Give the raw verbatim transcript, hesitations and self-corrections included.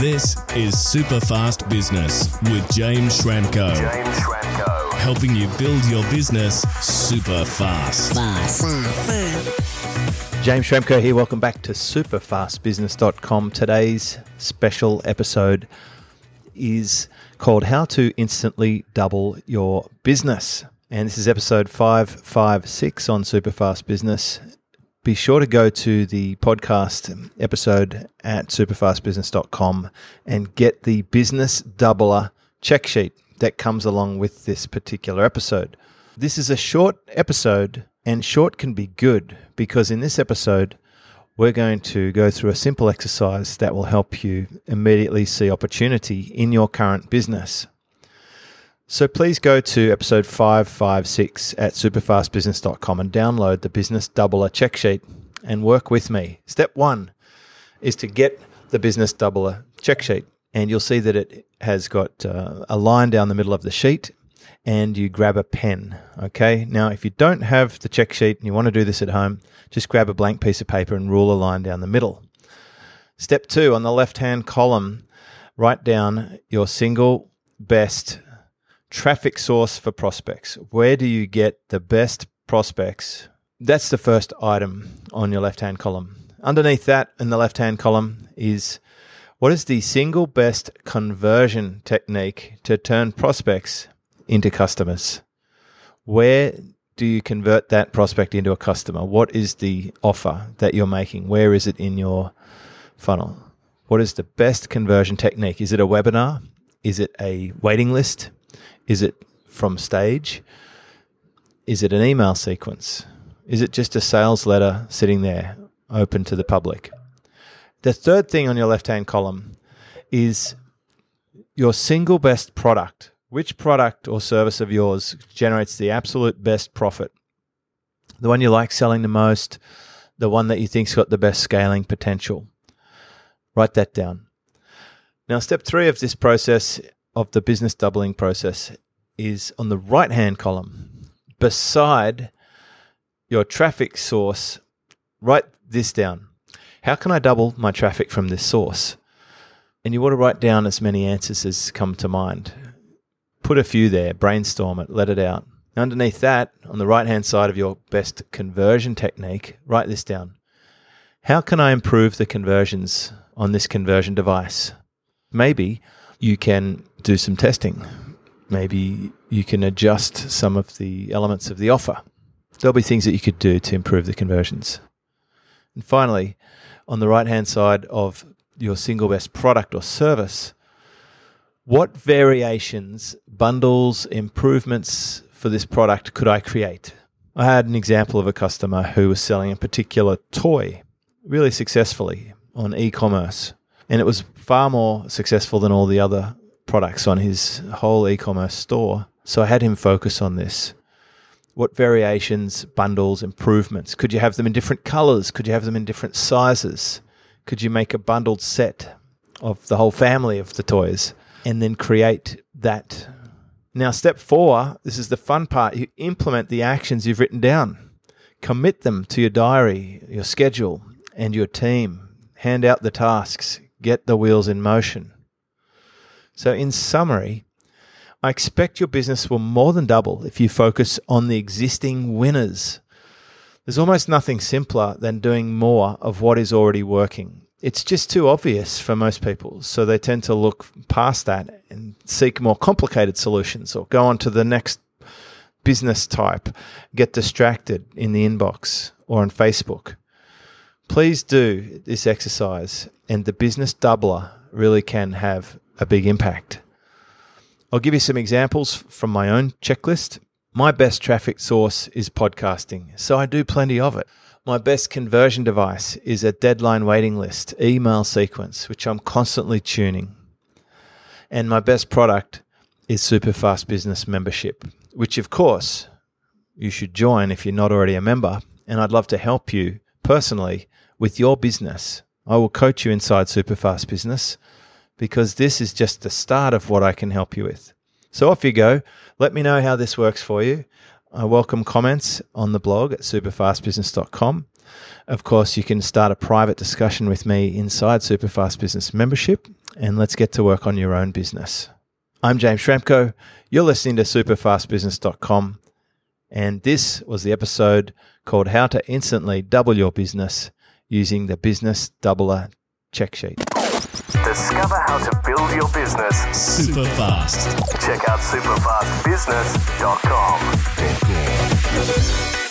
This is Superfast Business with James Schramko. James Schramko. Helping you build your business super fast. Fast. James Schramko here. Welcome back to superfast business dot com. Today's special episode is called How to Instantly Double Your Business. And this is episode five five six on Superfast Business. Be sure to go to the podcast episode at superfast business dot com and get the Business Doubler check sheet that comes along with this particular episode. This is a short episode, and short can be good because in this episode, we're going to go through a simple exercise that will help you immediately see opportunity in your current business. So please go to episode five five six at superfast business dot com and download the Business Doubler check sheet and work with me. Step one is to get the Business Doubler check sheet, and you'll see that it has got uh, a line down the middle of the sheet, and you grab a pen. Okay. Now, if you don't have the check sheet and you want to do this at home, just grab a blank piece of paper and rule a line down the middle. Step two, on the left-hand column, write down your single best traffic source for prospects. Where do you get the best prospects? That's the first item on your left-hand column. Underneath that, in the left-hand column, is what is the single best conversion technique to turn prospects into customers? Where do you convert that prospect into a customer? What is the offer that you're making? Where is it in your funnel? What is the best conversion technique? Is it a webinar? Is it a waiting list? Is it from stage? Is it an email sequence? Is it just a sales letter sitting there open to the public? The third thing on your left-hand column is your single best product. Which product or service of yours generates the absolute best profit? The one you like selling the most, the one that you think's got the best scaling potential. Write that down. Now, step three of this process, of the business doubling process, is on the right-hand column. Beside your traffic source, write this down. How can I double my traffic from this source? And you want to write down as many answers as come to mind. Put a few there, brainstorm it, let it out. Underneath that, on the right-hand side of your best conversion technique, write this down. How can I improve the conversions on this conversion device? Maybe you can do some testing. Maybe you can adjust some of the elements of the offer. There'll be things that you could do to improve the conversions. And finally, on the right-hand side of your single best product or service, what variations, bundles, improvements for this product could I create? I had an example of a customer who was selling a particular toy really successfully on e-commerce, and it was far more successful than all the other products on his whole e-commerce store. So I had him focus on this. What variations, bundles, improvements? Could you have them in different colors? Could you have them in different sizes? Could you make a bundled set of the whole family of the toys and then create that? Now, step four, this is the fun part. You implement the actions you've written down. Commit them to your diary, your schedule, and your team. Hand out the tasks. Get the wheels in motion. So in summary, I expect your business will more than double if you focus on the existing winners. There's almost nothing simpler than doing more of what is already working. It's just too obvious for most people, so they tend to look past that and seek more complicated solutions or go on to the next business type, get distracted in the inbox or on Facebook. Please do this exercise, and the Business Doubler really can have a big impact. I'll give you some examples from my own checklist. My best traffic source is podcasting, so I do plenty of it. My best conversion device is a deadline waiting list, email sequence, which I'm constantly tuning. And my best product is Superfast Business membership, which of course you should join if you're not already a member. And I'd love to help you personally with your business. I will coach you inside Superfast Business because this is just the start of what I can help you with. So off you go. Let me know how this works for you. I welcome comments on the blog at superfast business dot com. Of course, you can start a private discussion with me inside Superfast Business membership, and let's get to work on your own business. I'm James Schramko. You're listening to super fast business dot com, and this was the episode called How to Instantly Double Your Business Using the Business Doubler Check Sheet. Discover how to build your business super fast. Check out super fast business dot com.